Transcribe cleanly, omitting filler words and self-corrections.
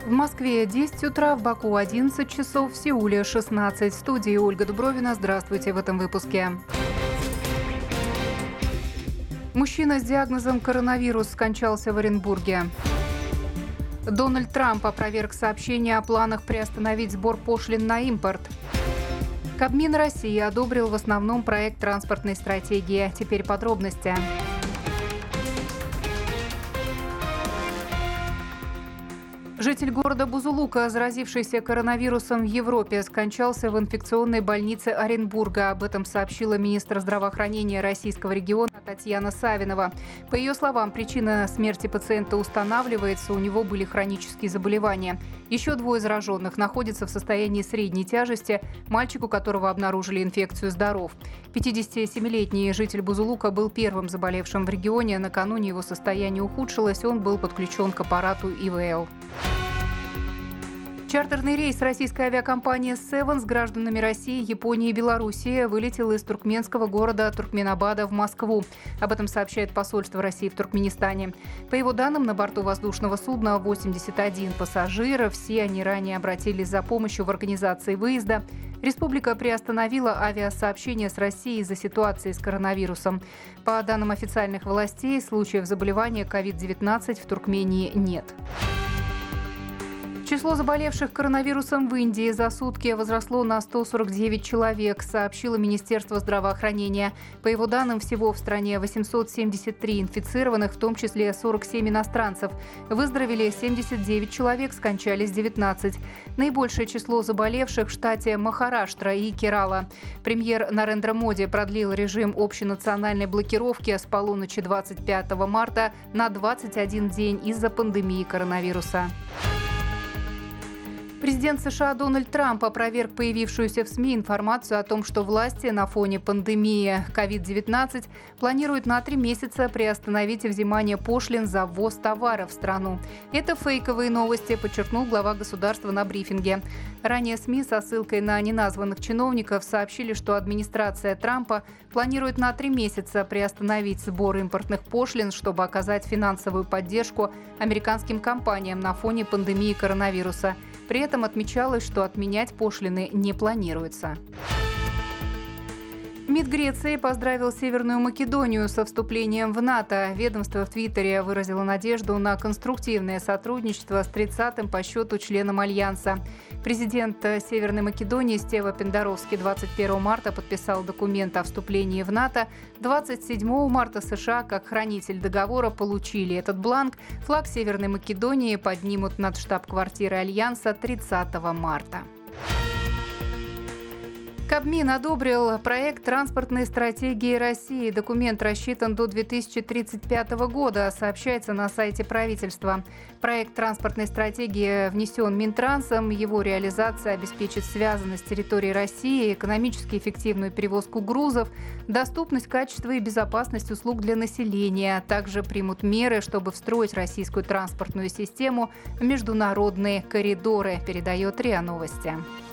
В Москве 10 утра, в Баку 11 часов, в Сеуле 16. В студии Ольга Дубровина. Здравствуйте в этом выпуске. Мужчина с диагнозом коронавирус скончался в Оренбурге. Дональд Трамп опроверг сообщение о планах приостановить сбор пошлин на импорт. Кабмин России одобрил в основном проект транспортной стратегии. Теперь подробности. Житель города Бузулука, заразившийся коронавирусом в Европе, скончался в инфекционной больнице Оренбурга. Об этом сообщила министр здравоохранения российского региона Татьяна Савинова. По ее словам, причина смерти пациента устанавливается, у него были хронические заболевания. Еще двое зараженных находятся в состоянии средней тяжести. Мальчик, у которого обнаружили инфекцию, здоров. 57-летний житель Бузулука был первым заболевшим в регионе. Накануне его состояние ухудшилось, он был подключен к аппарату ИВЛ. Чартерный рейс российской авиакомпании «Севен» с гражданами России, Японии и Белоруссии вылетел из туркменского города Туркменабада в Москву. Об этом сообщает посольство России в Туркменистане. По его данным, на борту воздушного судна 81 пассажир. Все они ранее обратились за помощью в организации выезда. Республика приостановила авиасообщение с Россией из-за ситуации с коронавирусом. По данным официальных властей, случаев заболевания COVID-19 в Туркмении нет. Число заболевших коронавирусом в Индии за сутки возросло на 149 человек, сообщило Министерство здравоохранения. По его данным, всего в стране 873 инфицированных, в том числе 47 иностранцев. Выздоровели 79 человек, скончались 19. Наибольшее число заболевших в штате Махараштра и Керала. Премьер Нарендра Моди продлил режим общенациональной блокировки с полуночи 25 марта на 21 день из-за пандемии коронавируса. Президент США Дональд Трамп опроверг появившуюся в СМИ информацию о том, что власти на фоне пандемии COVID-19 планируют на 3 месяца приостановить взимание пошлин за ввоз товаров в страну. Это фейковые новости, подчеркнул глава государства на брифинге. Ранее СМИ со ссылкой на неназванных чиновников сообщили, что администрация Трампа планирует на 3 месяца приостановить сбор импортных пошлин, чтобы оказать финансовую поддержку американским компаниям на фоне пандемии коронавируса. При этом отмечалось, что отменять пошлины не планируется. МИД Греции поздравил Северную Македонию со вступлением в НАТО. Ведомство в Твиттере выразило надежду на конструктивное сотрудничество с 30-м по счету членом Альянса. Президент Северной Македонии Стева Пендаровски 21 марта подписал документ о вступлении в НАТО. 27 марта США, как хранитель договора, получили этот бланк. Флаг Северной Македонии поднимут над штаб-квартирой Альянса 30 марта. Кабмин одобрил проект транспортной стратегии России. Документ рассчитан до 2035 года, сообщается на сайте правительства. Проект транспортной стратегии внесен Минтрансом. Его реализация обеспечит связанность территории России, экономически эффективную перевозку грузов, доступность, качество и безопасность услуг для населения. Также примут меры, чтобы встроить российскую транспортную систему в международные коридоры, передает РИА Новости.